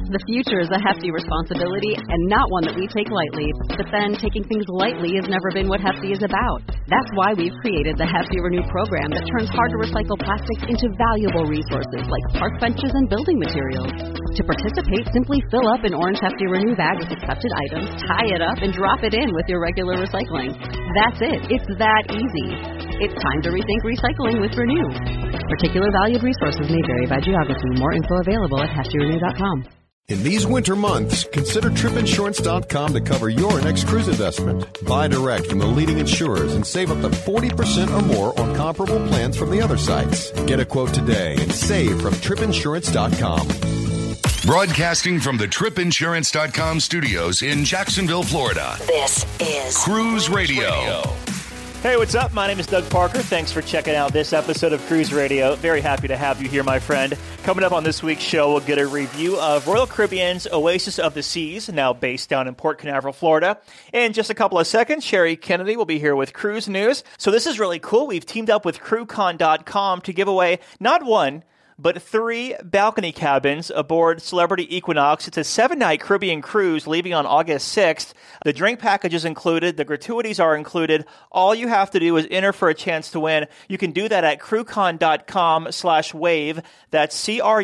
The future is a hefty responsibility and not one that we take lightly. But then taking things lightly has never been what Hefty is about. That's why we've created the Hefty Renew program that turns hard-to-recycle plastics into valuable resources like park benches and building materials. To participate, simply fill up an orange Hefty Renew bag with accepted items, tie it up, and drop it in with your regular recycling. That's it. It's that easy. It's time to rethink recycling with Renew. Particular valued resources may vary by geography. More info available at heftyrenew.com. In these winter months, consider tripinsurance.com to cover your next cruise investment. Buy direct from the leading insurers and save up to 40% or more on comparable plans from the other sites. Get a quote today and save from tripinsurance.com. Broadcasting from the tripinsurance.com studios in Jacksonville, Florida. This is Cruise Radio. Hey, what's up? My name is Doug Parker. Thanks for checking out this episode of Cruise Radio. Very happy to have you here, my friend. Coming up on this week's show, we'll get a review of Royal Caribbean's Oasis of the Seas, now based down in Port Canaveral, Florida. In just a couple of seconds, Sherry Kennedy will be here with cruise news. So this is really cool. We've teamed up with CrewCon.com to give away not one, but 3 balcony cabins aboard Celebrity Equinox. It's a 7-night Caribbean cruise leaving on August 6th. The drink package is included. The gratuities are included. All you have to do is enter for a chance to win. You can do that at crewcon.com/wave. That's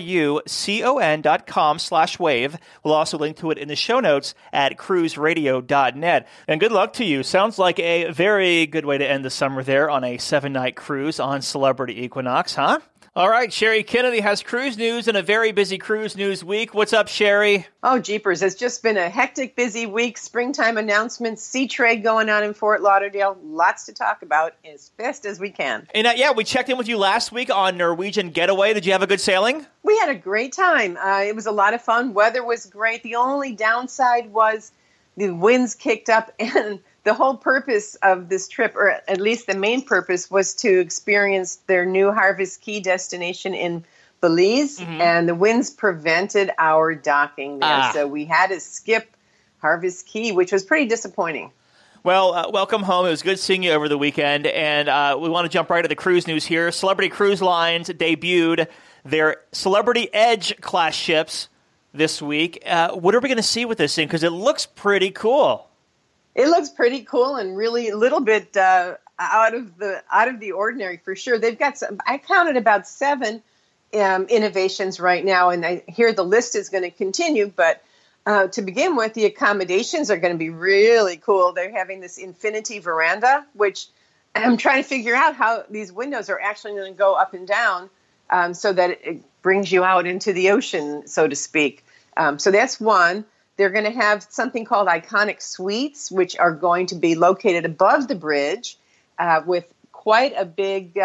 CRUCON.com/wave. We'll also link to it in the show notes at cruiseradio.net. And good luck to you. Sounds like a very good way to end the summer there on a 7-night cruise on Celebrity Equinox, huh? All right, Sherry Kennedy has cruise news and a very busy cruise news week. What's up, Sherry? Oh, jeepers. It's just been a hectic, busy week. Springtime announcements, sea trade going on in Fort Lauderdale. Lots to talk about as best as we can. And we checked in with you last week on Norwegian Getaway. Did you have a good sailing? We had a great time. It was a lot of fun. Weather was great. The only downside was the winds kicked up, and the whole purpose of this trip, or at least the main purpose, was to experience their new Harvest Key destination in Belize, and the winds prevented our docking there. So we had to skip Harvest Key, which was pretty disappointing. Well, welcome home. It was good seeing you over the weekend, and we want to jump right to the cruise news here. Celebrity Cruise Lines debuted their Celebrity Edge class ships this week. What are we going to see with this thing? Because it looks pretty cool. It looks pretty cool and really a little bit out of the ordinary for sure. They've got I counted about 7 innovations right now, and I hear the list is going to continue. But to begin with, the accommodations are going to be really cool. They're having this infinity veranda, which I'm trying to figure out how these windows are actually going to go up and down so that it brings you out into the ocean, so to speak. So that's one. They're going to have something called Iconic Suites, which are going to be located above the bridge with quite a big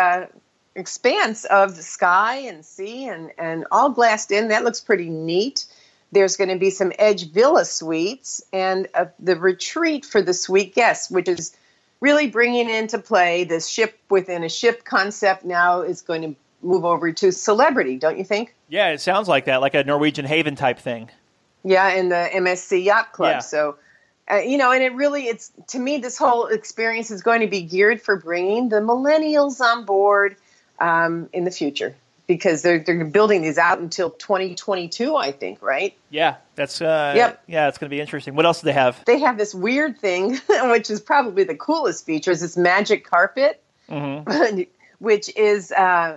expanse of sky and sea and all glassed in. That looks pretty neat. There's going to be some Edge Villa Suites and the retreat for the suite guests, which is really bringing into play this ship within a ship concept now is going to move over to Celebrity, don't you think? Yeah, it sounds like that, like a Norwegian Haven type thing. Yeah, and the MSC Yacht Club. Yeah. So, and it's to me, this whole experience is going to be geared for bringing the millennials on board in the future because they're building these out until 2022, I think, right? Yeah, that's yep. Yeah, it's going to be interesting. What else do they have? They have this weird thing, which is probably the coolest feature, is this magic carpet, which is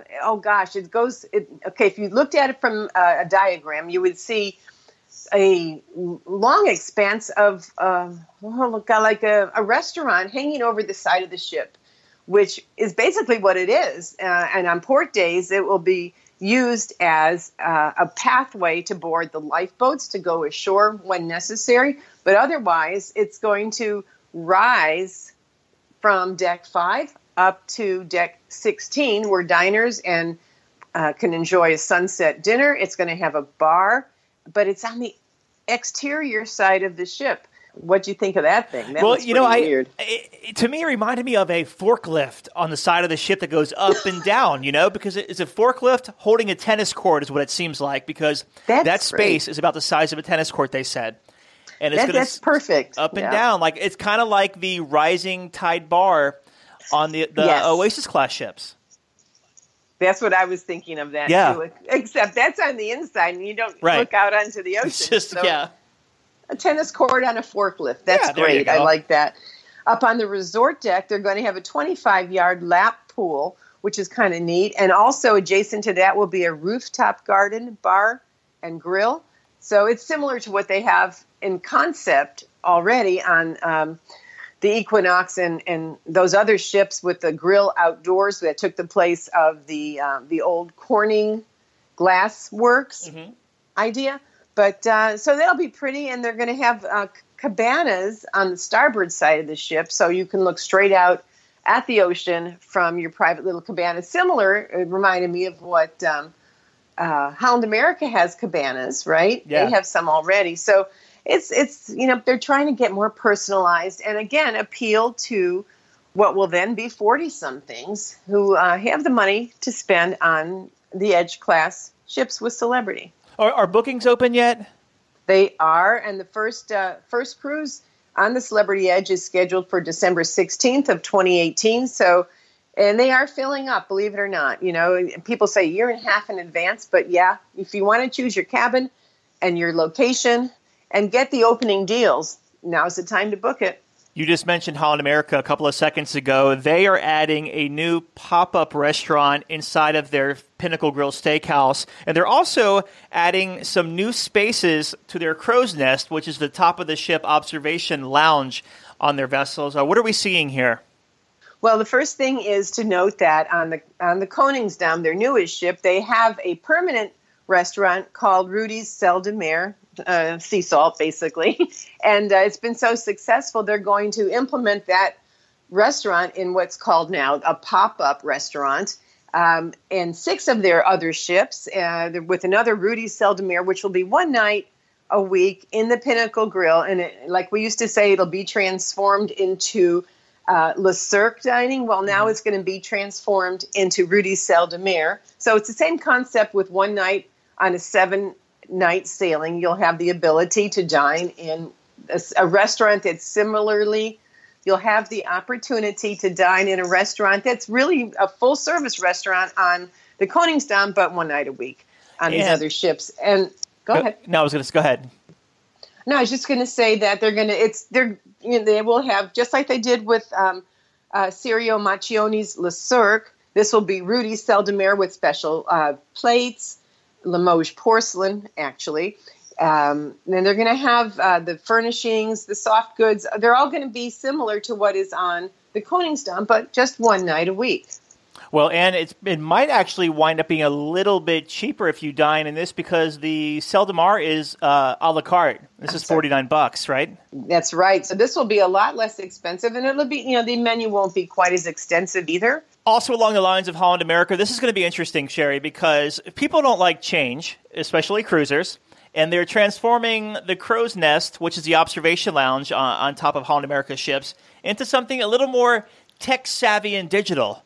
it goes. If you looked at it from a diagram, you would see a long expanse of like a restaurant hanging over the side of the ship, which is basically what it is. And on port days, it will be used as a pathway to board the lifeboats to go ashore when necessary. But otherwise, it's going to rise from deck 5 up to deck 16, where diners and can enjoy a sunset dinner. It's going to have a bar, but it's on the exterior side of the ship. What do you think of that thing? That looks pretty weird. To me, it reminded me of a forklift on the side of the ship that goes up and down, because it's a forklift holding a tennis court is what it seems like, because that space is about the size of a tennis court, they said. And it's that's perfect. Up and down. Like it's kind of like the Rising Tide bar on the Oasis class ships. That's what I was thinking of that too. Except that's on the inside, and you don't look out onto the ocean. It's just, a tennis court on a forklift. That's great. I like that. Up on the resort deck, they're going to have a 25-yard lap pool, which is kind of neat. And also adjacent to that will be a rooftop garden, bar, and grill. So it's similar to what they have in concept already on the Equinox and those other ships with the grill outdoors that took the place of the old Corning Glass Works idea. But so that'll be pretty, and they're going to have cabanas on the starboard side of the ship, so you can look straight out at the ocean from your private little cabana. Similar, it reminded me of what Holland America has cabanas, right? Yeah. They have some already. So it's they're trying to get more personalized and, again, appeal to what will then be 40-somethings who have the money to spend on the Edge class ships with Celebrity. Are bookings open yet? They are, and the first cruise on the Celebrity Edge is scheduled for December 16th of 2018. So, and they are filling up, believe it or not. People say a year and a half in advance, but yeah, if you want to choose your cabin and your location and get the opening deals, now's the time to book it. You just mentioned Holland America a couple of seconds ago. They are adding a new pop-up restaurant inside of their Pinnacle Grill Steakhouse. And they're also adding some new spaces to their Crow's Nest, which is the top of the ship observation lounge on their vessels. What are we seeing here? Well, the first thing is to note that on the Koningsdam, their newest ship, they have a permanent restaurant called Rudy's Sel de Mer, sea salt, basically. And it's been so successful, they're going to implement that restaurant in what's called now a pop-up restaurant. And 6 of their other ships, with another Rudy's Sel de Mer, which will be one night a week in the Pinnacle Grill. And like we used to say, it'll be transformed into Le Cirque dining. Well, now it's going to be transformed into Rudy's Sel de Mer. So it's the same concept with one night on a 7-night sailing. You'll have the ability to dine in a restaurant that's similarly, you'll have the opportunity to dine in a restaurant that's really a full-service restaurant on the Koningsdam, but one night a week on these other ships. And go ahead. No, I was going to go ahead. No, I was just going to say that they will have, just like they did with Sirio Macchioni's Le Cirque, this will be Rudy's Sel de Mer with special plates, Limoges porcelain, actually. Then they're going to have the furnishings, the soft goods. They're all going to be similar to what is on the Koningsdam, but just one night a week. Well, and it might actually wind up being a little bit cheaper if you dine in this because the Sel de Mar is a la carte. This is $49, right? That's right. So this will be a lot less expensive, and it'll be, the menu won't be quite as extensive either. Also along the lines of Holland America, this is going to be interesting, Sherry, because people don't like change, especially cruisers, and they're transforming the Crow's Nest, which is the observation lounge on top of Holland America ships, into something a little more tech-savvy and digital.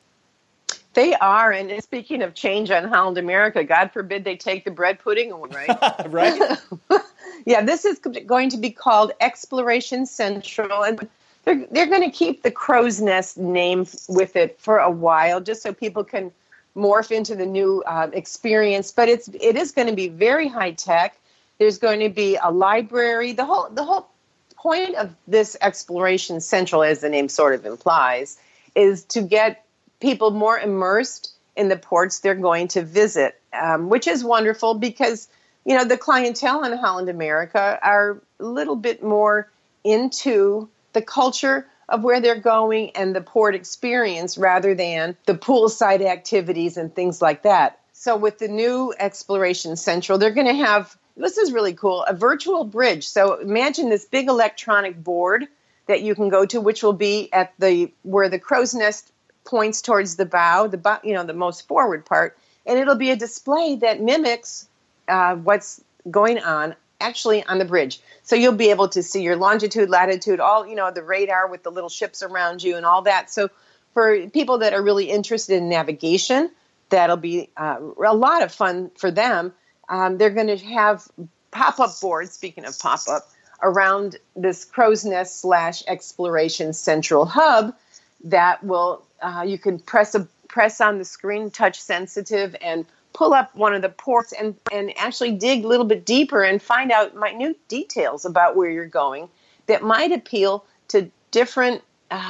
They are, and speaking of change on Holland America, God forbid they take the bread pudding away, right? Right. Yeah, this is going to be called Exploration Central, and they're going to keep the Crow's Nest name with it for a while, just so people can morph into the new experience. But it is going to be very high tech. There's going to be a library. The whole point of this Exploration Central, as the name sort of implies, is to get people more immersed in the ports they're going to visit, which is wonderful because, the clientele in Holland America are a little bit more into the culture of where they're going and the port experience rather than the poolside activities and things like that. So with the new Exploration Central, they're going to have, this is really cool, a virtual bridge. So imagine this big electronic board that you can go to, which will be at where the Crow's Nest points towards the bow, the most forward part, and it'll be a display that mimics what's going on actually on the bridge. So you'll be able to see your longitude, latitude, all, the radar with the little ships around you and all that. So for people that are really interested in navigation, that'll be a lot of fun for them. They're going to have pop-up boards, speaking of pop-up, around this Crow's Nest / Exploration Central hub that will, you can press press on the screen, touch sensitive, and pull up one of the ports and actually dig a little bit deeper and find out minute details about where you're going that might appeal to different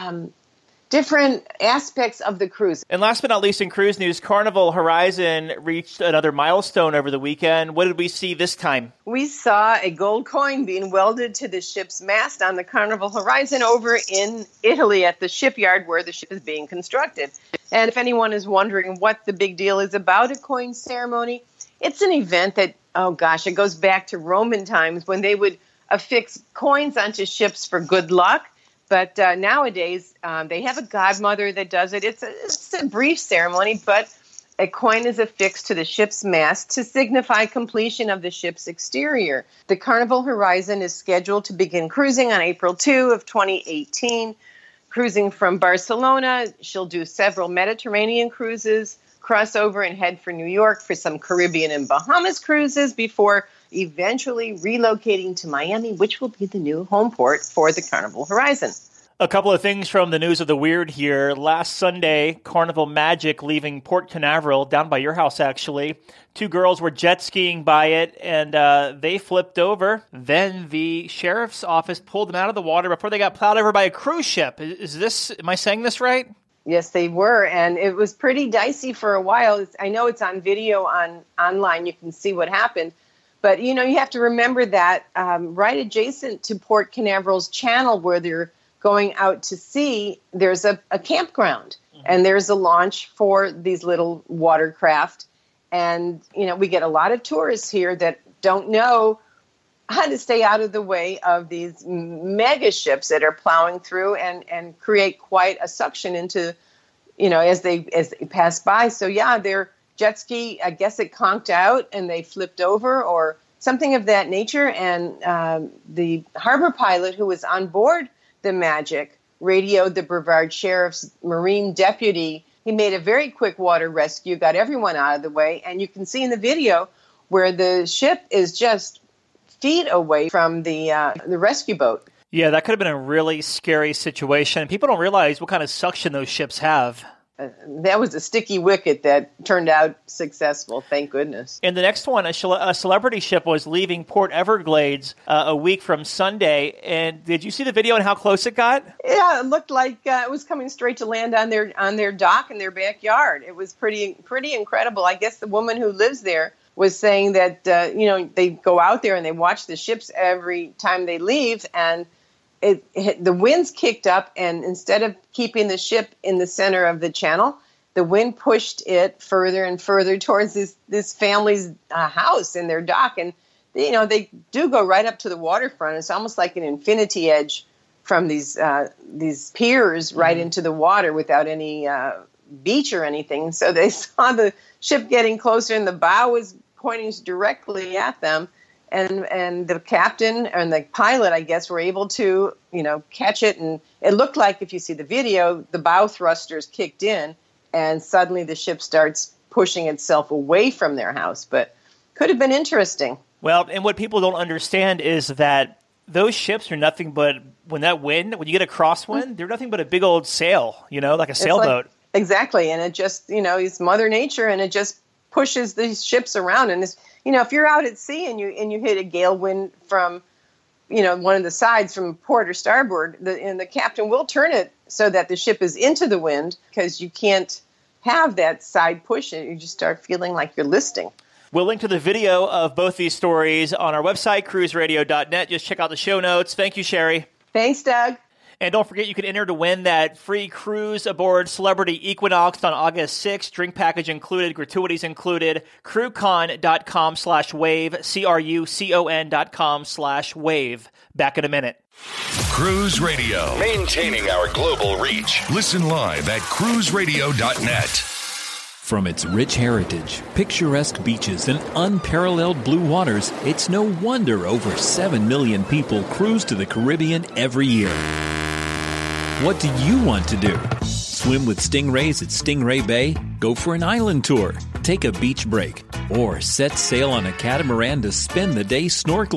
aspects of the cruise. And last but not least in cruise news, Carnival Horizon reached another milestone over the weekend. What did we see this time? We saw a gold coin being welded to the ship's mast on the Carnival Horizon over in Italy at the shipyard where the ship is being constructed. And if anyone is wondering what the big deal is about a coin ceremony, it's an event that, it goes back to Roman times when they would affix coins onto ships for good luck. But nowadays, they have a godmother that does it. It's a brief ceremony, but a coin is affixed to the ship's mast to signify completion of the ship's exterior. The Carnival Horizon is scheduled to begin cruising on April 2 of 2018. Cruising from Barcelona, she'll do several Mediterranean cruises, cross over and head for New York for some Caribbean and Bahamas cruises before eventually relocating to Miami, which will be the new home port for the Carnival Horizon. A couple of things from the news of the weird here. Last Sunday, Carnival Magic leaving Port Canaveral, down by your house actually. 2 girls were jet skiing by it, and they flipped over. Then the sheriff's office pulled them out of the water before they got plowed over by a cruise ship. Am I saying this right? Yes, they were, and it was pretty dicey for a while. I know it's on video online. You can see what happened. But, you have to remember that right adjacent to Port Canaveral's channel where they're going out to sea, there's a campground. Mm-hmm. And there's a launch for these little watercraft. And, we get a lot of tourists here that don't know how to stay out of the way of these mega ships that are plowing through and create quite a suction into, as they pass by. So, their jet ski, I guess it conked out and they flipped over or something of that nature. And the harbor pilot who was on board the Magic radioed the Brevard Sheriff's Marine deputy. He made a very quick water rescue, got everyone out of the way. And you can see in the video where the ship is just feet away from the rescue boat. Yeah, that could have been a really scary situation. People don't realize what kind of suction those ships have. That was a sticky wicket that turned out successful, thank goodness. And the next one, a celebrity ship was leaving Port Everglades a week from Sunday. And did you see the video and how close it got? Yeah, it looked like it was coming straight to land on their dock in their backyard. It was pretty incredible. I guess the woman who lives there was saying that they go out there and they watch the ships every time they leave, and the winds kicked up, and instead of keeping the ship in the center of the channel, the wind pushed it further and further towards this family's house and their dock. And, they do go right up to the waterfront. It's almost like an infinity edge from these piers right into the water without any beach or anything. So they saw the ship getting closer, and the bow was pointing directly at them. And the captain and the pilot, I guess, were able to, catch it. And it looked like, if you see the video, the bow thrusters kicked in, and suddenly the ship starts pushing itself away from their house. But could have been interesting. Well, and what people don't understand is that those ships are nothing but, when you get a crosswind, they're nothing but a big old sail, like a sailboat. Exactly. And it just, it's Mother Nature, and it just pushes these ships around. And if you're out at sea and you hit a gale wind from, one of the sides from port or starboard, the captain will turn it so that the ship is into the wind, because you can't have that side push, and you just start feeling like you're listing. We'll link to the video of both these stories on our website, cruiseradio.net. Just check out the show notes. Thank you, Sherry. Thanks, Doug. And don't forget, you can enter to win that free cruise aboard Celebrity Equinox on August 6th. Drink package included, gratuities included. Crewcon.com/wave, CRUCON.com/wave. Back in a minute. Cruise Radio, maintaining our global reach. Listen live at cruiseradio.net. From its rich heritage, picturesque beaches, and unparalleled blue waters, it's no wonder over 7 million people cruise to the Caribbean every year. What do you want to do? Swim with stingrays at Stingray Bay? Go for an island tour? Take a beach break? Or set sail on a catamaran to spend the day snorkeling?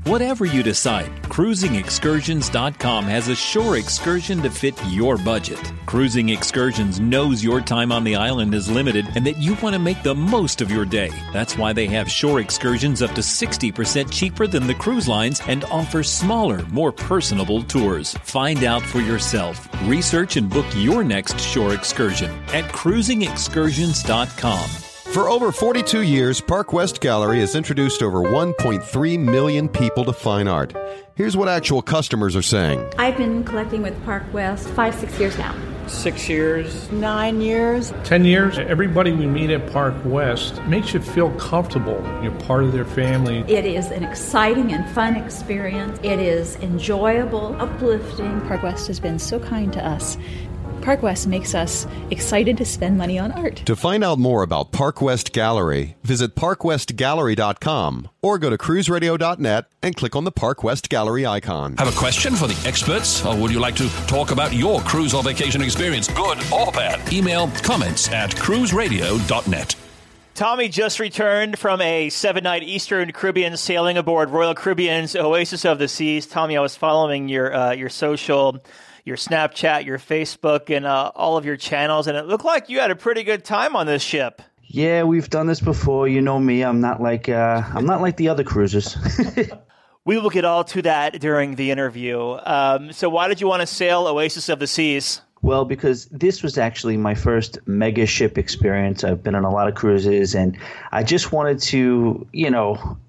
Whatever you decide, CruisingExcursions.com has a shore excursion to fit your budget. Cruising Excursions knows your time on the island is limited and that you want to make the most of your day. That's why they have shore excursions up to 60% cheaper than the cruise lines and offer smaller, more personable tours. Find out for yourself. Research and book your next shore excursion at CruisingExcursions.com. For over 42 years, Park West Gallery has introduced over 1.3 million people to fine art. Here's what actual customers are saying. I've been collecting with Park West 5-6 years now. 6 years. 9 years. 10 years. Everybody we meet at Park West makes you feel comfortable. You're part of their family. It is an exciting and fun experience. It is enjoyable, uplifting. Park West has been so kind to us. Park West makes us excited to spend money on art. To find out more about Park West Gallery, visit parkwestgallery.com or go to cruiseradio.net and click on the Park West Gallery icon. Have a question for the experts, or would you like to talk about your cruise or vacation experience, good or bad? Email comments@cruiseradio.net. Tommy just returned from a 7-night Eastern Caribbean sailing aboard Royal Caribbean's Oasis of the Seas. Tommy, I was following your social, your Snapchat, your Facebook, and all of your channels, and it looked like you had a pretty good time on this ship. Yeah, we've done this before. You know me. I'm not like the other cruisers. We will get all to that during the interview. So why did you want to sail Oasis of the Seas? Well, because this was actually my first mega ship experience. I've been on a lot of cruises, and I just wanted to, just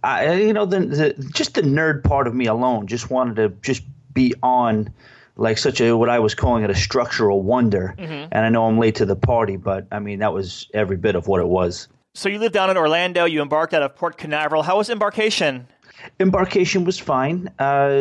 the nerd part of me alone just wanted to just be on like what I was calling it, a structural wonder. Mm-hmm. And I know I'm late to the party, but I mean, that was every bit of what it was. So you lived down in Orlando, you embarked out of Port Canaveral. How was embarkation? Embarkation was fine.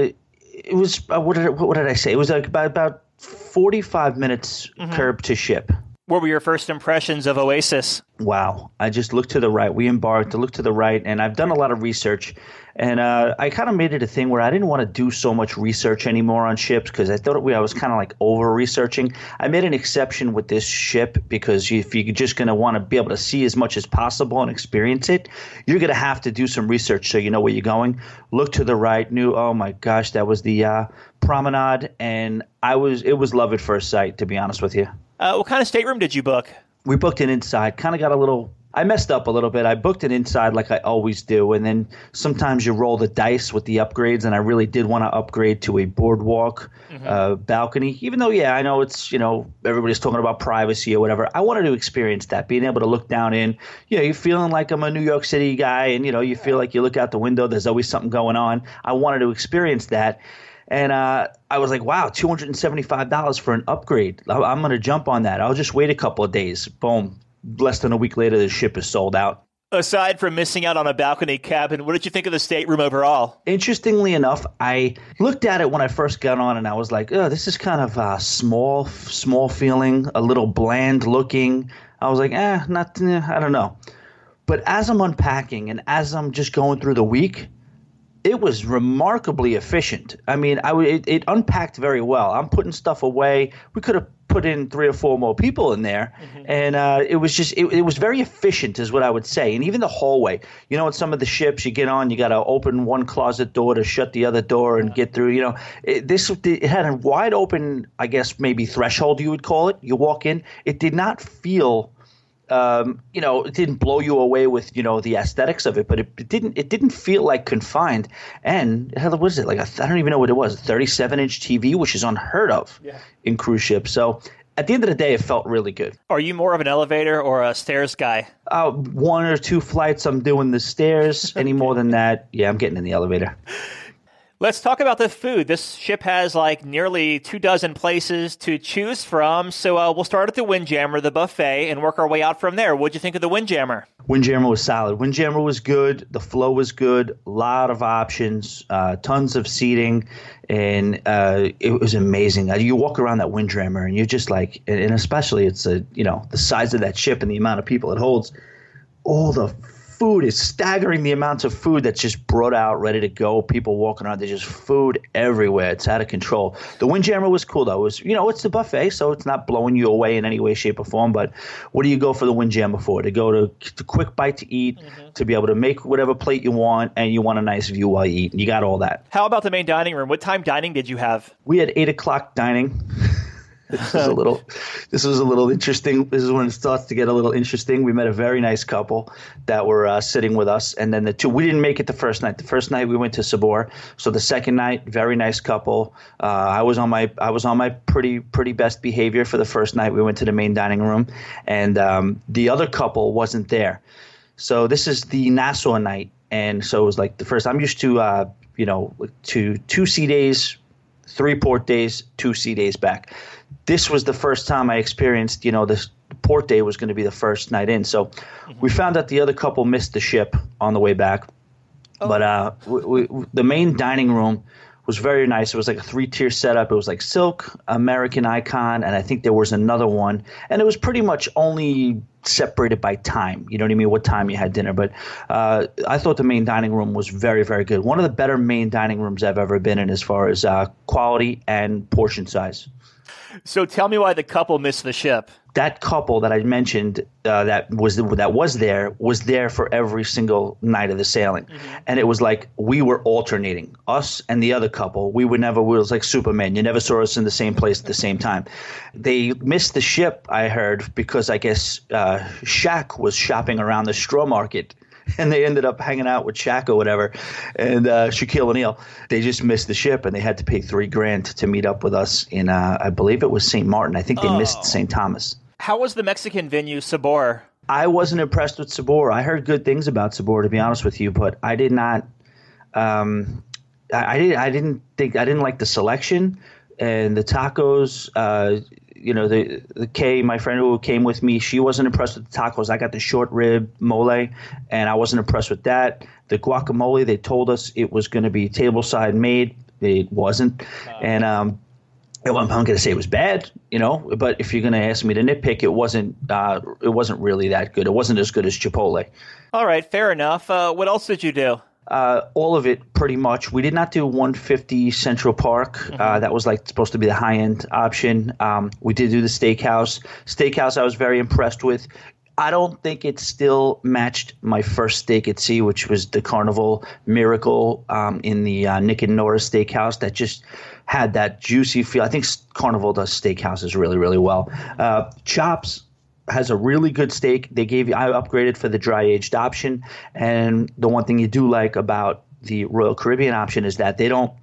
It was, what did I say? It was like about 45 minutes curb to ship. What were your first impressions of Oasis? Wow. I just looked to the right. We embarked, I looked to the right, and I've done a lot of research. And I kind of made it a thing where I didn't want to do so much research anymore on ships because I thought I was kind of like over-researching. I made an exception with this ship because if you're just going to want to be able to see as much as possible and experience it, you're going to have to do some research so you know where you're going. Look to the right, knew, oh my gosh, that was the promenade, and it was love at first sight, to be honest with you. What kind of stateroom did you book? We booked an inside. Kind of got I messed up a little bit. I booked it inside like I always do, and then sometimes you roll the dice with the upgrades, and I really did want to upgrade to a boardwalk balcony, even though, I know it's, everybody's talking about privacy or whatever. I wanted to experience that, being able to look down in, you're feeling like I'm a New York City guy, and, you feel like you look out the window, there's always something going on. I wanted to experience that. And I was like, wow, $275 for an upgrade. I'm going to jump on that. I'll just wait a couple of days. Boom. Less than a week later, the ship is sold out. Aside from missing out on a balcony cabin, what did you think of the stateroom overall? Interestingly enough, I looked at it when I first got on, and I was like, oh, this is kind of small feeling, a little bland looking. I was like, I don't know. But as I'm unpacking and as I'm just going through the week, it was remarkably efficient. I mean, it unpacked very well. I'm putting stuff away. We could have put in 3 or 4 more people in there, and it was just it was very efficient, is what I would say. And even the hallway, in some of the ships you get on, you got to open one closet door to shut the other door and get through. It had a wide open, I guess maybe threshold you would call it. You walk in, it did not feel. It didn't blow you away with, the aesthetics of it, but it didn't feel like confined. And what is it? Like, I don't even know what it was, a 37-inch TV, which is unheard of in cruise ships. So at the end of the day, it felt really good. Are you more of an elevator or a stairs guy? 1 or 2 flights, I'm doing the stairs. Any more than that, I'm getting in the elevator. Let's talk about the food. This ship has nearly 24 places to choose from. So we'll start at the Windjammer, the buffet, and work our way out from there. What'd you think of the Windjammer? Windjammer was solid. Windjammer was good. The flow was good. A lot of options, tons of seating, and it was amazing. You walk around that Windjammer, and you're just like, and especially it's the size of that ship and the amount of people it holds. All the food is staggering, the amounts of food that's just brought out, ready to go. People walking around, there's just food everywhere. It's out of control. The Windjammer was cool, though. It was, it's the buffet, so it's not blowing you away in any way, shape, or form. But what do you go for the Windjammer for? To go to quick bite to eat, to be able to make whatever plate you want, and you want a nice view while you eat. You got all that. How about the main dining room? What time dining did you have? We had 8 o'clock dining. This was a little interesting. This is when it starts to get a little interesting. We met a very nice couple that were sitting with us, and then we didn't make it the first night. The first night we went to Sabor. So the second night, very nice couple. I was on my pretty best behavior for the first night. We went to the main dining room, and the other couple wasn't there. So this is the Nassau night, and so it was like the first. I'm used to to 2 sea days, 3 port days, 2 sea days back. This was the first time I experienced, this port day was going to be the first night in. So we found out the other couple missed the ship on the way back. Oh. But the main dining room was very nice. It was like a 3-tier setup. It was like Silk, American Icon, and I think there was another one. And it was pretty much only separated by time. You know what I mean? What time you had dinner. But I thought the main dining room was very, very good. One of the better main dining rooms I've ever been in as far as quality and portion size. So tell me why the couple missed the ship. That couple that I mentioned that was there for every single night of the sailing. And it was like we were alternating, us and the other couple. We was like Superman. You never saw us in the same place at the same time. They missed the ship, I heard, because I guess Shaq was shopping around the straw market. And they ended up hanging out with Shaq or whatever, and Shaquille O'Neal. They just missed the ship, and they had to pay $3,000 to meet up with us in, I believe it was St. Martin. I think they missed St. Thomas. How was the Mexican venue, Sabor? I wasn't impressed with Sabor. I heard good things about Sabor, to be honest with you, but I did not. I didn't like the selection and the tacos. The Kay, my friend who came with me, she wasn't impressed with the tacos. I got the short rib mole, and I wasn't impressed with that. The guacamole, they told us it was going to be tableside made. It wasn't. And I'm going to say it was bad, but if you're going to ask me to nitpick, it wasn't really that good. It wasn't as good as Chipotle. All right, fair enough. What else did you do? All of it, pretty much. We did not do 150 Central Park. That was supposed to be the high-end option. We did do the steakhouse. Steakhouse I was very impressed with. I don't think it still matched my first steak at sea, which was the Carnival Miracle in the Nick and Nora Steakhouse. That just had that juicy feel. I think Carnival does steakhouses really, really well. Chops has a really good steak. I upgraded for the dry aged option, and the one thing you do like about the Royal Caribbean option is that they don't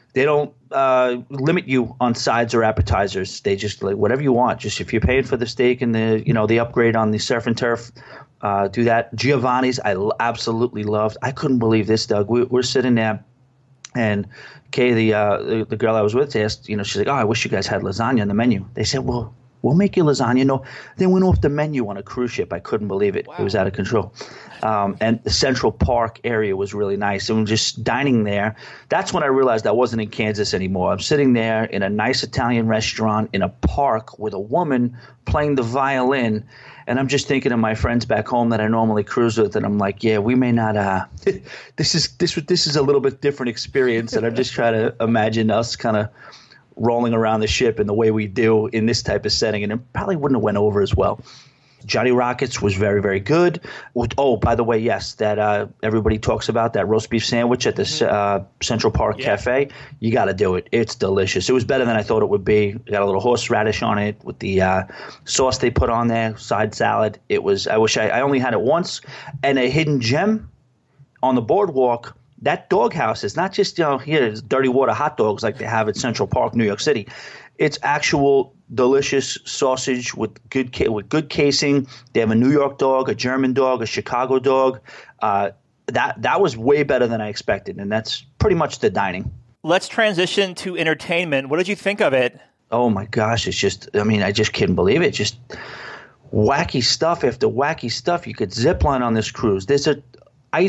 limit you on sides or appetizers. They just whatever you want. Just if you're paying for the steak and the upgrade on the surf and turf, do that. Giovanni's I absolutely loved. I couldn't believe this, Doug. We're sitting there, and Kay, the girl I was with, asked, she's like, "Oh, I wish you guys had lasagna on the menu." They said, "Well, we'll make you lasagna." No, they went off the menu on a cruise ship. I couldn't believe it. Wow. It was out of control. And the Central Park area was really nice. And just dining there, that's when I realized I wasn't in Kansas anymore. I'm sitting there in a nice Italian restaurant in a park with a woman playing the violin. And I'm just thinking of my friends back home that I normally cruise with, and I'm like, yeah, we may not. This is a little bit different experience, and I'm just trying to imagine us kind of rolling around the ship in the way we do in this type of setting, and it probably wouldn't have went over as well. Johnny Rockets was very, very good. By the way, yes, that everybody talks about that roast beef sandwich at the Central Park Cafe. You got to do it. It's delicious. It was better than I thought it would be. It got a little horseradish on it with the sauce they put on there, side salad. It was. I wish I only had it once. And a hidden gem on the boardwalk. That doghouse is not just here dirty water hot dogs like they have at Central Park, New York City. It's actual delicious sausage with good casing. They have a New York dog, a German dog, a Chicago dog. That was way better than I expected, and that's pretty much the dining. Let's transition to entertainment. What did you think of it? Oh my gosh, it's just I just couldn't believe it. Just wacky stuff after wacky stuff. You could zip line on this cruise. There's a ice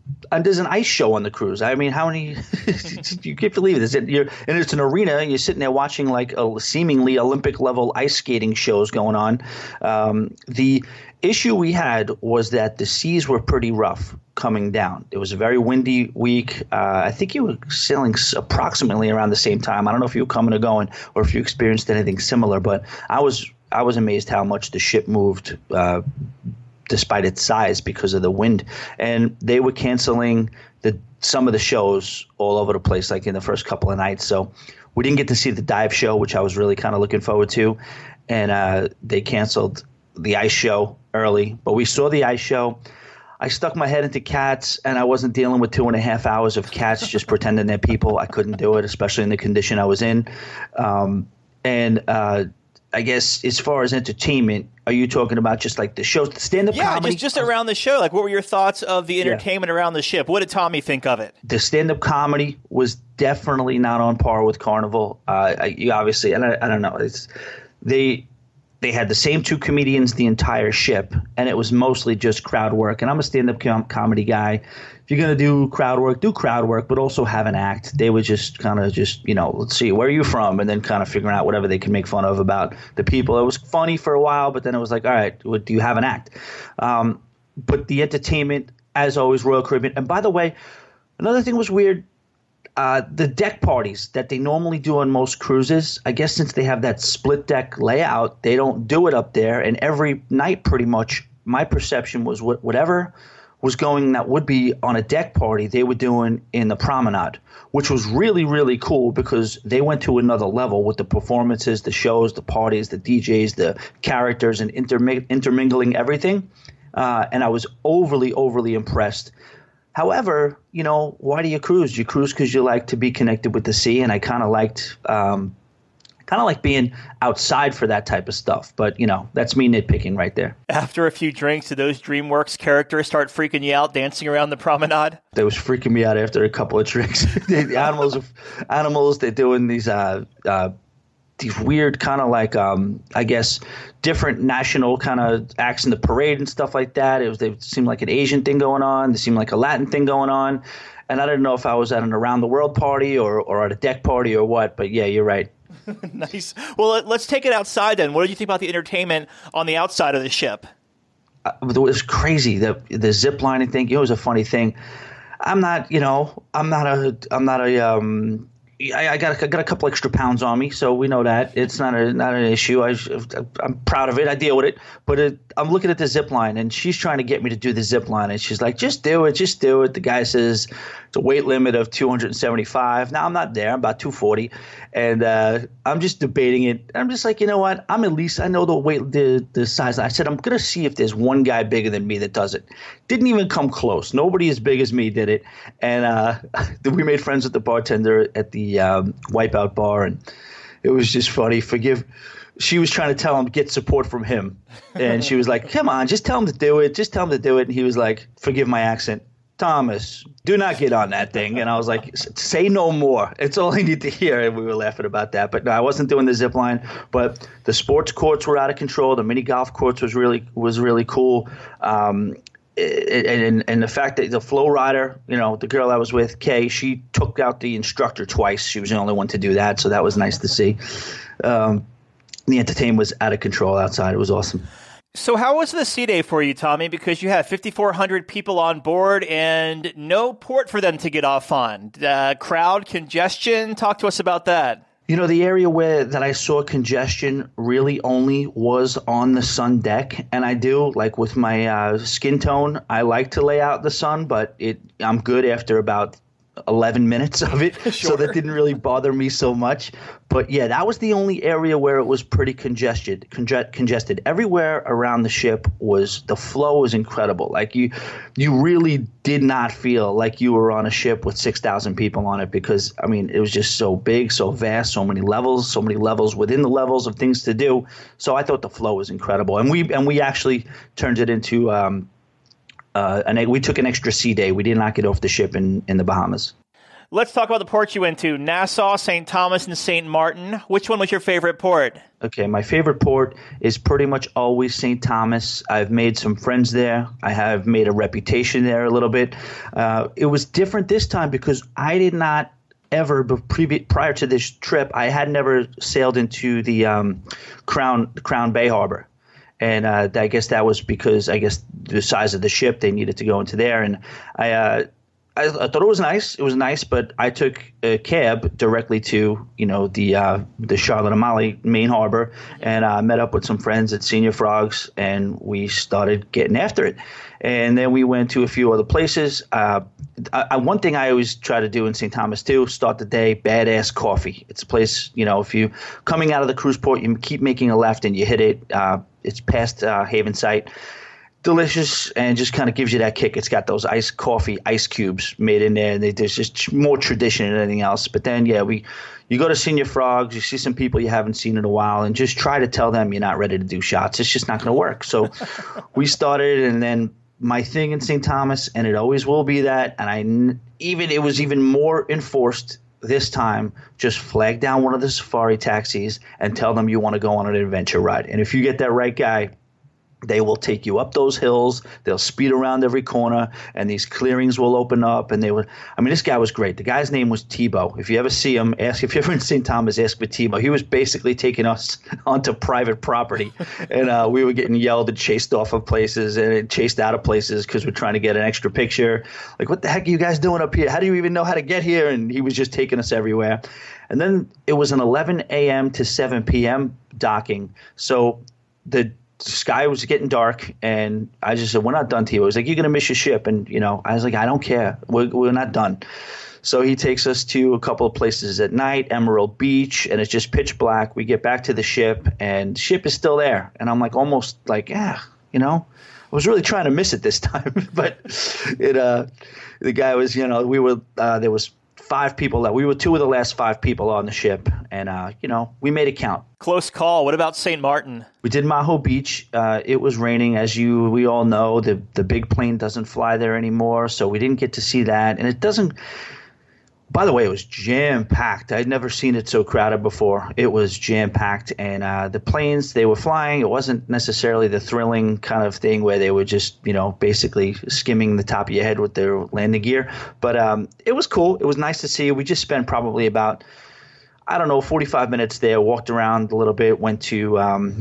there's an ice show on the cruise. I mean, how many? You can't believe this. And it's an arena. And you're sitting there watching like a seemingly Olympic level ice skating shows going on. The issue we had was that the seas were pretty rough coming down. It was a very windy week. I think you were sailing approximately around the same time. I don't know if you were coming or going, or if you experienced anything similar. But I was amazed how much the ship moved. Despite its size because of the wind. And they were canceling some of the shows all over the place, like in the first couple of nights. So we didn't get to see the dive show, which I was really kind of looking forward to. And they canceled the ice show early. But we saw the ice show. I stuck my head into cats, and I wasn't dealing with 2.5 hours of cats just pretending they're people. I couldn't do it, especially in the condition I was in. I guess as far as entertainment, are you talking about just like the shows, the stand-up comedy? Yeah, just around the show. Like, what were your thoughts of the entertainment around the ship? What did Tommy think of it? The stand-up comedy was definitely not on par with Carnival. You obviously, and I don't know, they had the same two comedians the entire ship, and it was mostly just crowd work. And I'm a stand-up comedy guy. If you're going to do crowd work, but also have an act. They would just kind of let's see, where are you from? And then kind of figuring out whatever they can make fun of about the people. It was funny for a while, but then it was like, all right, do you have an act? But the entertainment, as always, Royal Caribbean. And by the way, another thing was weird. The deck parties that they normally do on most cruises, I guess since they have that split deck layout, they don't do it up there. And every night pretty much my perception was whatever was going that would be on a deck party, they were doing in the promenade, which was really, really cool because they went to another level with the performances, the shows, the parties, the DJs, the characters, and intermingling everything. And I was overly, overly impressed. However, why do you cruise? You cruise because you like to be connected with the sea, and I kind of liked being outside for that type of stuff. But, that's me nitpicking right there. After a few drinks, did those DreamWorks characters start freaking you out dancing around the promenade? They was freaking me out after a couple of drinks. The animals, they're doing these weird kind of like, I guess, different national kind of acts in the parade and stuff like that. They seemed like an Asian thing going on. They seemed like a Latin thing going on. And I didn't know if I was at an around the world party or at a deck party or what. But yeah, you're right. Nice. Well, let's take it outside then. What did you think about the entertainment on the outside of the ship? It was crazy. The zip lining thing. It was a funny thing. I got a couple extra pounds on me, so we know that it's not an issue. I'm proud of it. I deal with it. But I'm looking at the zip line, and she's trying to get me to do the zip line, and she's like, "Just do it, just do it." The guy says it's a weight limit of 275. Now I'm not there. I'm about 240, and I'm just debating it. I'm just like, you know what? I know the weight, the size. I said I'm gonna see if there's one guy bigger than me that does it. Didn't even come close. Nobody as big as me did it, and we made friends with the bartender at the Wipeout bar, and it was just funny. She was trying to tell him get support from him, and she was like, "Come on, just tell him to do it. Just tell him to do it." And he was like, "Forgive my accent, Thomas, do not get on that thing." And I was like, "Say no more. It's all I need to hear." And we were laughing about that. But no, I wasn't doing the zip line. But the sports courts were out of control. The mini golf courts was really cool. And the fact that the flow rider, the girl I was with, Kay, she took out the instructor twice. She was the only one to do that, so that was nice to see. The entertainment was out of control outside. It was awesome. So how was the sea day for you, Tommy? Because you had 5,400 people on board and no port for them to get off on. Crowd congestion. Talk to us about that. The area that I saw congestion really only was on the sun deck. And I do, like with my skin tone, I like to lay out the sun, but I'm good after about 11 minutes of it. Sure. So that didn't really bother me so much. But yeah, that was the only area where it was pretty congested. Everywhere around the ship the flow was incredible. Like you really did not feel like you were on a ship with 6,000 people on it because, it was just so big, so vast, so many levels within the levels of things to do. So I thought the flow was incredible. And we actually turned it into we took an extra sea day. We did not get off the ship in the Bahamas. Let's talk about the ports you went to. Nassau, St. Thomas, and St. Martin. Which one was your favorite port? Okay, my favorite port is pretty much always St. Thomas. I've made some friends there. I have made a reputation there a little bit. It was different this time because I did not ever, prior to this trip, I had never sailed into the Crown Bay Harbor. And I guess that was because, the size of the ship, they needed to go into there. And I thought it was nice. It was nice, but I took a cab directly to, the Charlotte Amalie main harbor, and I met up with some friends at Senior Frogs, and we started getting after it. And then we went to a few other places. One thing I always try to do in St. Thomas too, start the day, badass coffee. It's a place, if you coming out of the cruise port, you keep making a left and you hit it. It's past Haven Site. Delicious, and just kind of gives you that kick. It's got those iced coffee ice cubes made in there. There's just more tradition than anything else. But then, you go to Senior Frogs, you see some people you haven't seen in a while, and just try to tell them you're not ready to do shots. It's just not going to work. So we started, and then my thing in St. Thomas, and it always will be that, and it was even more enforced this time, just flag down one of the safari taxis and tell them you want to go on an adventure ride. And if you get that right guy, they will take you up those hills. They'll speed around every corner, and these clearings will open up. And this guy was great. The guy's name was Tebow. If you ever see him, if you're ever in St. Thomas, ask for Tebow. He was basically taking us onto private property, and we were getting yelled and chased off of places and chased out of places because we're trying to get an extra picture. Like, what the heck are you guys doing up here? How do you even know how to get here? And he was just taking us everywhere. And then it was an 11 a.m. to 7 p.m. docking. So the sky was getting dark, and I just said, we're not done, Tebow. He was like, you're going to miss your ship. And, I was like, I don't care. We're not done. So he takes us to a couple of places at night, Emerald Beach, and it's just pitch black. We get back to the ship, and the ship is still there. And I'm like, almost like, I was really trying to miss it this time. But the guy was, there was 5 people left. We were 2 of the last 5 people on the ship, and, we made it count. Close call. What about St. Martin? We did Maho Beach. It was raining. As we all know, the big plane doesn't fly there anymore, so we didn't get to see that. And it doesn't – by the way, it was jam-packed. I'd never seen it so crowded before. It was jam-packed, and the planes, they were flying. It wasn't necessarily the thrilling kind of thing where they were just, basically skimming the top of your head with their landing gear. But it was cool. It was nice to see. We just spent probably about – 45 minutes there, walked around a little bit, went to,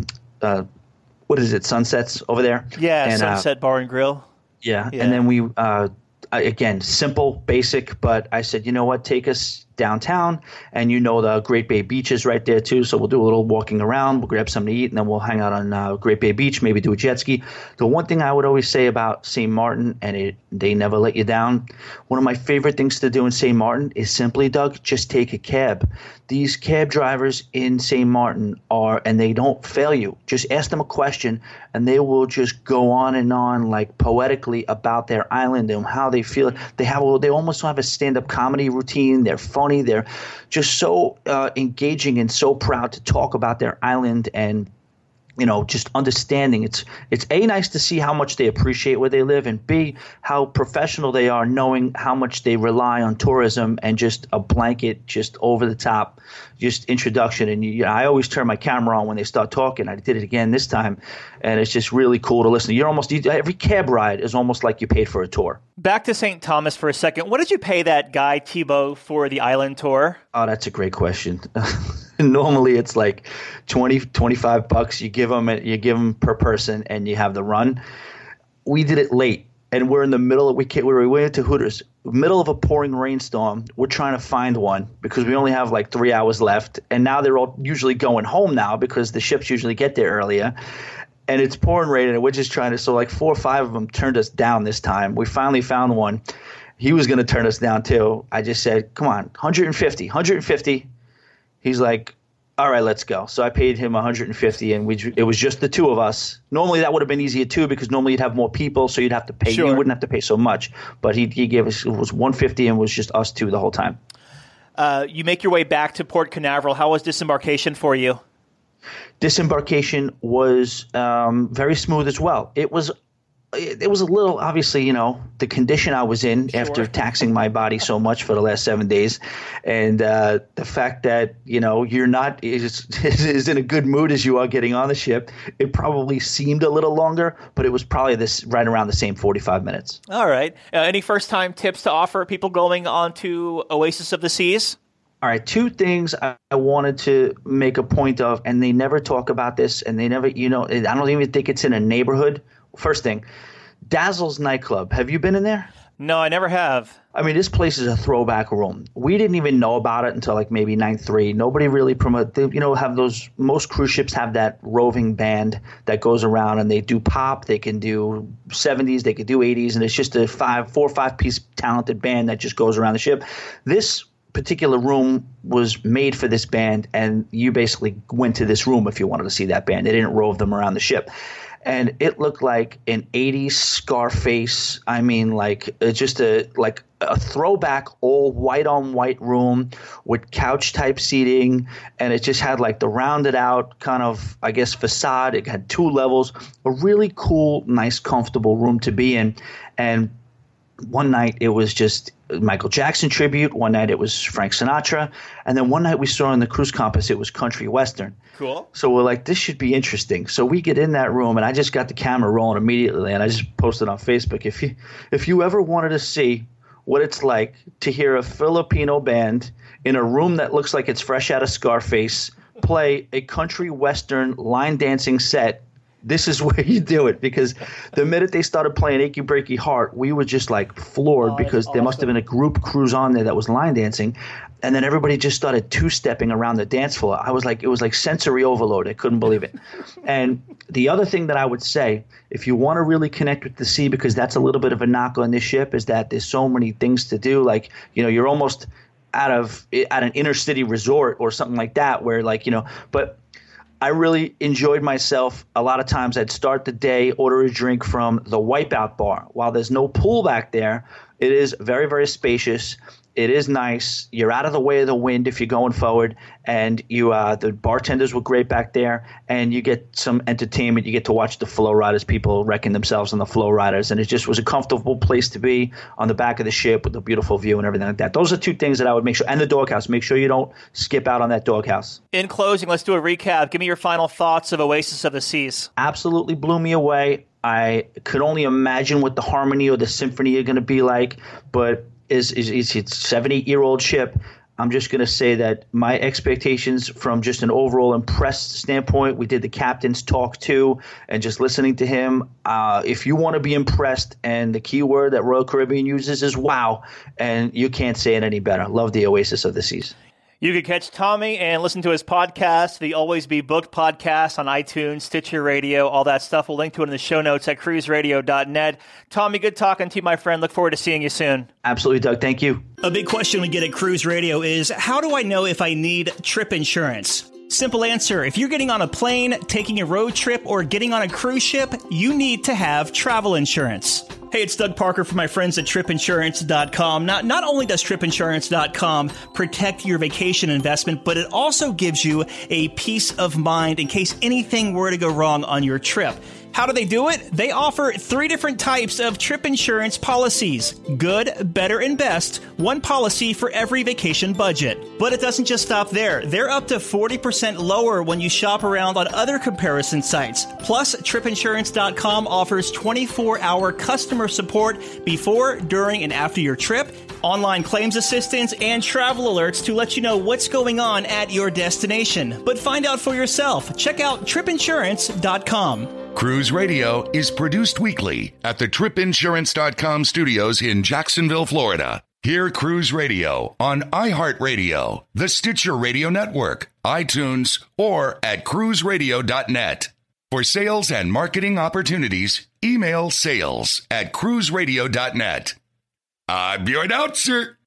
what is it, Sunsets over there? Yeah, and, Sunset Bar and Grill. Yeah, and then we, again, simple, basic, but I said, you know what, take us downtown, and the Great Bay Beach is right there too, so we'll do a little walking around, we'll grab something to eat, and then we'll hang out on Great Bay Beach, maybe do a jet ski. The one thing I would always say about St. Martin, and they never let you down, one of my favorite things to do in St. Martin is simply, Doug, just take a cab. These cab drivers in St. Martin and they don't fail you. Just ask them a question, and they will just go on and on, like poetically, about their island and how they feel. They almost have a stand-up comedy routine. They're funny. They're just so engaging and so proud to talk about their island and just understanding. It's A, nice to see how much they appreciate where they live, and B, how professional they are, knowing how much they rely on tourism and just a blanket, just over the top, just introduction. And I always turn my camera on when they start talking. I did it again this time, and it's just really cool to listen. Every cab ride is almost like you paid for a tour. Back to St. Thomas for a second. What did you pay that guy Tebow for the island tour? Oh, that's a great question. Normally it's like $20-$25. You give them per person, and you have the run. We did it late, and we're in the middle. We went to Hooters, middle of a pouring rainstorm. We're trying to find one because we only have like 3 hours left, and now they're all usually going home now because the ships usually get there earlier. And it's pouring rain, and we're just trying to. So like 4 or 5 of them turned us down this time. We finally found one. He was going to turn us down too. I just said, "Come on, 150." He's like, all right, let's go. So I paid him $150, and it was just the 2 of us. Normally that would have been easier too, because normally you'd have more people, so you'd have to pay. Sure. You wouldn't have to pay so much. But he gave us, it was $150, and was just us 2 the whole time. You make your way back to Port Canaveral. How was disembarkation for you? Disembarkation was very smooth as well. It was it was a little, obviously, the condition I was in after taxing my body so much for the last 7 days, and the fact that you're not as in a good mood as you are getting on the ship. It probably seemed a little longer, but it was probably right around the same 45 minutes. All right. Any first-time tips to offer people going on to Oasis of the Seas? All right, 2 things I wanted to make a point of, and they never talk about this, and they never, I don't even think it's in a neighborhood. First thing, Dazzle's nightclub. Have you been in there? No, I never have. I mean, this place is a throwback room. We didn't even know about it until like maybe 9/3. Nobody really most cruise ships have that roving band that goes around and they do pop. They can do 70s, they can do 80s, and it's just a 4 or 5 piece talented band that just goes around the ship. This particular room was made for this band, and you basically went to this room if you wanted to see that band. They didn't rove them around the ship. And it looked like an 80s Scarface. I mean, just a throwback all white on white room with couch type seating, and it just had like the rounded out kind of, I guess, facade. It had 2 levels, a really cool, nice, comfortable room to be in. And one night it was just Michael Jackson tribute. One night it was Frank Sinatra. And then one night we saw in the Cruise Compass it was country western. Cool. So we're like, this should be interesting. So we get in that room, and I just got the camera rolling immediately, and I just posted on Facebook. If you ever wanted to see what it's like to hear a Filipino band in a room that looks like it's fresh out of Scarface play a country western line dancing set, this is where you do it, because the minute they started playing Achy Breaky Heart, we were just like floored, because there must have been a group cruise on there that was line dancing, and then everybody just started 2-stepping around the dance floor. It was like sensory overload. I couldn't believe it. And the other thing that I would say, if you want to really connect with the sea, because that's a little bit of a knock on this ship, is that there's so many things to do. Like, you're almost at an inner city resort or something like that, where but I really enjoyed myself. A lot of times I'd start the day, order a drink from the Wipeout bar. While there's no pool back there, it is very, very spacious. It is nice. You're out of the way of the wind if you're going forward, and the bartenders were great back there, and you get some entertainment. You get to watch the flow riders, people wrecking themselves on the flow riders, and it just was a comfortable place to be on the back of the ship with a beautiful view and everything like that. Those are 2 things that I would make sure. And the doghouse. Make sure you don't skip out on that doghouse. In closing, let's do a recap. Give me your final thoughts of Oasis of the Seas. Absolutely blew me away. I could only imagine what the harmony or the symphony are going to be like, but it's a 70-year-old ship. I'm just going to say that my expectations from just an overall impressed standpoint, we did the captain's talk too, and just listening to him, if you want to be impressed, and the key word that Royal Caribbean uses is wow, and you can't say it any better. Love the Oasis of the Seas. You can catch Tommy and listen to his podcast, the Always Be Booked podcast, on iTunes, Stitcher Radio, all that stuff. We'll link to it in the show notes at cruiseradio.net. Tommy, good talking to you, my friend. Look forward to seeing you soon. Absolutely, Doug. Thank you. A big question we get at Cruise Radio is, how do I know if I need trip insurance? Simple answer. If you're getting on a plane, taking a road trip, or getting on a cruise ship, you need to have travel insurance. Hey, it's Doug Parker from my friends at tripinsurance.com. Not only does tripinsurance.com protect your vacation investment, but it also gives you a peace of mind in case anything were to go wrong on your trip. How do they do it? They offer 3 different types of trip insurance policies. Good, better, and best. One policy for every vacation budget. But it doesn't just stop there. They're up to 40% lower when you shop around on other comparison sites. Plus, tripinsurance.com offers 24-hour customer support before, during, and after your trip, online claims assistance, and travel alerts to let you know what's going on at your destination. But find out for yourself. Check out tripinsurance.com. Cruise Radio is produced weekly at the TripInsurance.com studios in Jacksonville, Florida. Hear Cruise Radio on iHeartRadio, the Stitcher Radio Network, iTunes, or at cruiseradio.net. For sales and marketing opportunities, email sales@cruiseradio.net. I'm your announcer,